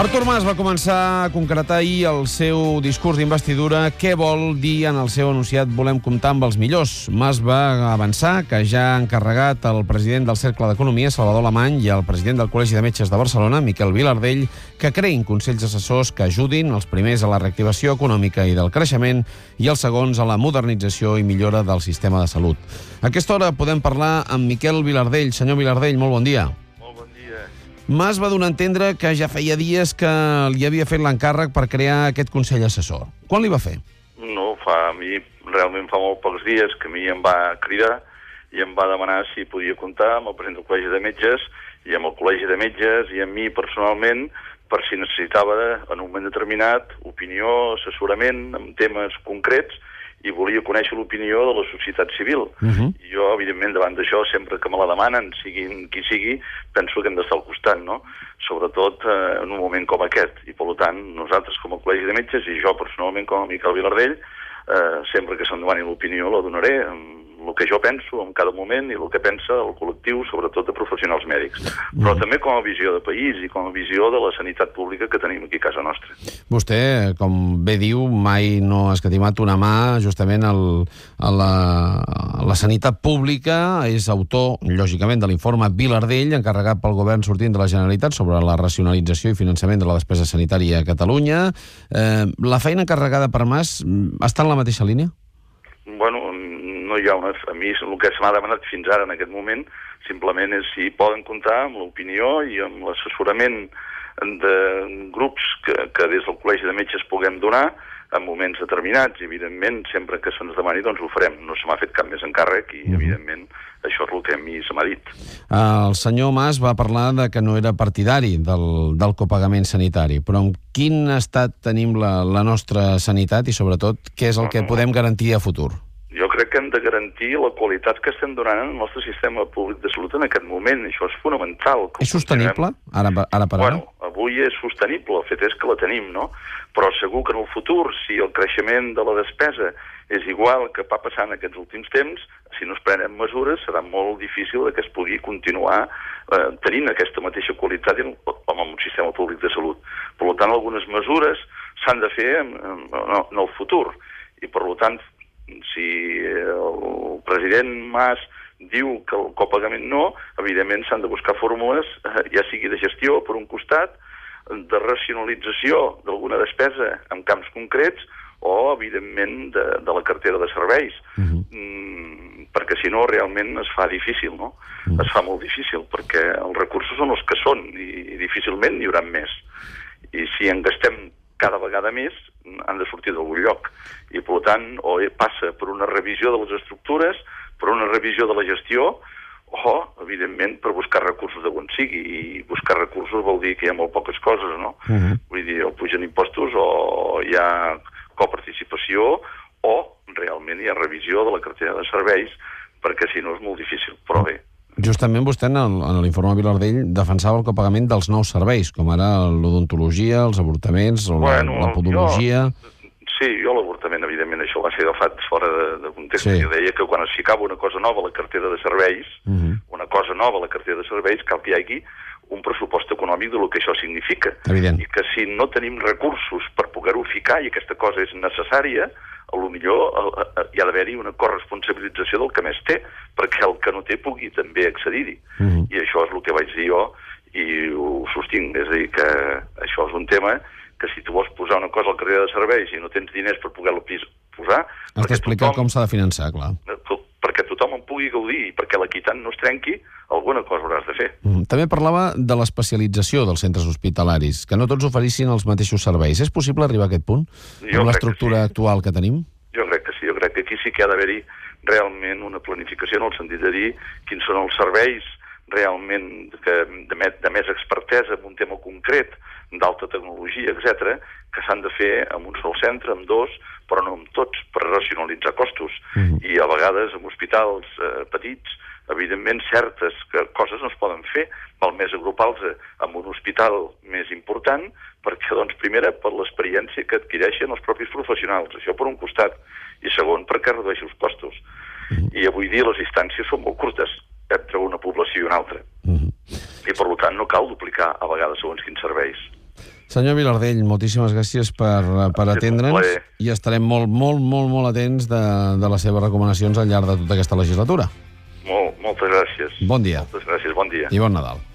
Artur Mas va començar a concretar ahir el seu discurs d'investidura. Què vol dir en el seu anunciat "Volem comptar amb els millors"? Mas va avançar que ja ha encarregat al president del Cercle d'Economia, Salvador Alemany, i al president del Col·legi de Metges de Barcelona, Miquel Vilardell, que creïn consells assessors que ajudin els primers a la reactivació econòmica i del creixement i els segons a la modernització i millora del sistema de salut. A aquesta hora podem parlar amb Miquel Vilardell. Senyor Vilardell, molt bon dia. Mas va donar a entendre que ja feia dies que li havia fet l'encàrrec per crear aquest Consell Assessor. Quan li va fer? No, a mi realment fa molt pocs dies que a mi em va cridar i em va demanar si podia comptar amb el president del Col·legi de Metges i amb el Col·legi de Metges i amb mi personalment per si necessitava en un moment determinat opinió, assessorament en temes concrets i volia conèixer l'opinió de la societat civil. I jo, evidentment, davant d'això, sempre que me la demanen, siguin qui sigui, penso que hem d'estar al costat, no? Sobretot en un moment com aquest. I, per tant, nosaltres com a Col·legi de Metges i jo personalment com a Miquel Vilardell, sempre que se'm demani l'opinió la donaré, el que jo penso en cada moment i el que pensa el col·lectiu, sobretot de professionals mèdics. Però també com a visió de país i com a visió de la sanitat pública que tenim aquí a casa nostra. Vostè, com bé diu, mai no ha escatimat una mà justament a la sanitat pública. És autor, lògicament, de l'informe Vilardell, encarregat pel govern sortint de la Generalitat sobre la racionalització i finançament de la despesa sanitària a Catalunya. La feina encarregada per Mas està en la mateixa línia? Bueno, no hi ha a mi el que se m'ha demanat fins ara en aquest moment simplement és si poden comptar amb l'opinió i amb l'assessorament de grups que des del Col·legi de Metges puguem donar en moments determinats. I, evidentment, sempre que se'ns demani, doncs ho farem. No se m'ha fet cap més encàrrec i, evidentment, això és el que a mi se m'ha dit. El senyor Mas va parlar de que no era partidari del copagament sanitari, però en quin estat tenim la nostra sanitat i, sobretot, què és el que podem garantir a futur? Jo crec que hem de garantir la qualitat que estem donant al nostre sistema públic de salut en aquest moment. Això és fonamental. És sostenible, ara per ara? Bueno, avui és sostenible, el fet és que la tenim, no? Però segur que en el futur, si el creixement de la despesa és igual que va passant aquests últims temps, si no es prenen mesures, serà molt difícil que es pugui continuar tenint aquesta mateixa qualitat amb un sistema públic de salut. Per tant, algunes mesures s'han de fer en el futur. I, per tant, si el president Mas diu que el copagament no, evidentment s'han de buscar fórmules, ja sigui de gestió, per un costat, de racionalització d'alguna despesa en camps concrets o, evidentment, de la cartera de serveis. Perquè, si no, realment es fa difícil, no? Es fa molt difícil, perquè els recursos són els que són i difícilment n'hi haurà més. I si en gastem cada vegada més, han de sortir d'algun lloc. I, per tant, o passa per una revisió de les estructures, per una revisió de la gestió, o, evidentment, per buscar recursos d'on sigui. I buscar recursos vol dir que hi ha molt poques coses, no? Vull dir, o pugen impostos, o hi ha coparticipació, o realment hi ha revisió de la cartera de serveis, perquè si no és molt difícil. Però bé. Justament vostè, en l'informe Vilardell, defensava el copagament dels nous serveis, com ara l'odontologia, els avortaments o la podologia. Sí, jo l'avortament, evidentment, això va ser agafat fora de context. Jo deia que quan es ficava una cosa nova a la cartera de serveis, cal que hi hagi un pressupost econòmic del que això significa. Evident. I que si no tenim recursos per poder-ho ficar i aquesta cosa és necessària, potser hi ha d'haver-hi una corresponsabilització del que més té, perquè el que no té pugui també accedir-hi. I això és el que vaig dir jo i ho sostinc. És a dir, que això és un tema que si tu vols posar una cosa al carrer de serveis i no tens diners per poder-la posar... Has d'explicar com s'ha de finançar, clar. Perquè tothom en pugui gaudir i perquè l'equitat no es trenqui, alguna cosa hauràs de fer. També parlava de l'especialització dels centres hospitalaris, que no tots oferissin els mateixos serveis. És possible arribar a aquest punt amb l'estructura actual que tenim? Jo crec que sí. Jo crec que aquí sí que ha d'haver-hi realment una planificació en el sentit de dir quins són els serveis realment de més expertesa en un tema concret, d'alta tecnologia, etc., que s'han de fer en un sol centre, en dos, però no en tots, per racionalitzar costos. I a vegades en hospitals petits, evidentment, certes coses no es poden fer. Val més agrupar-los en un hospital més important perquè, doncs, primera, per l'experiència que adquireixen els propis professionals. Això per un costat. I segon, perquè redueix els costos. I avui dia les distàncies són molt curtes entre una població i una altra. I, per tant, no cal duplicar a vegades segons quins serveis. Senyor Vilardell, moltíssimes gràcies per atendre'ns i estarem molt atents de les seves recomanacions al llarg de tota aquesta legislatura. Moltes gràcies. Bon dia. Moltes gràcies, bon dia. I bon Nadal.